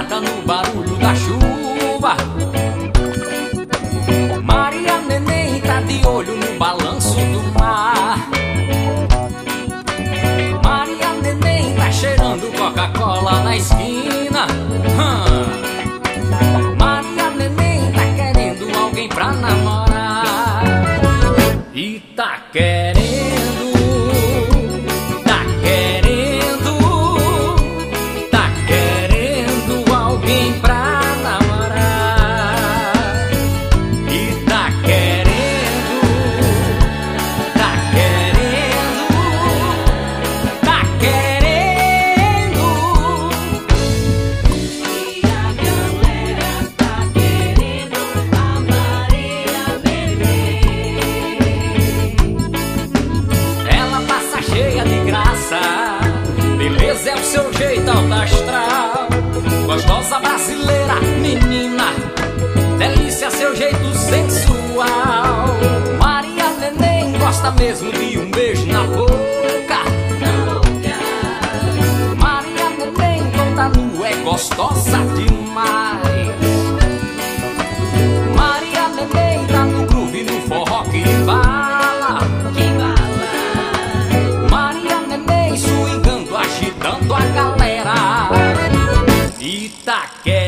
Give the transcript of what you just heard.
ligada no barulho da chuva. Maria Neném tá de olho no balanço do mar. Maria Neném tá cheirando Coca-Cola na esquina. Maria Neném tá querendo alguém pra namorar. E tá querendo alguém pra namorar. E tá querendo E a galera tá querendo a Maria Neném. Ela passa cheia de graça, beleza é o seu jeito alto astral. Gostosa brasileira, menina, delícia seu jeito sensual. Maria Neném gosta mesmo de um beijo na boca. Maria Neném toda nua é gostosa demais. Maria Neném tá no groove, no forró que embala. Maria Neném swingando, agitando a galera. E tá querendo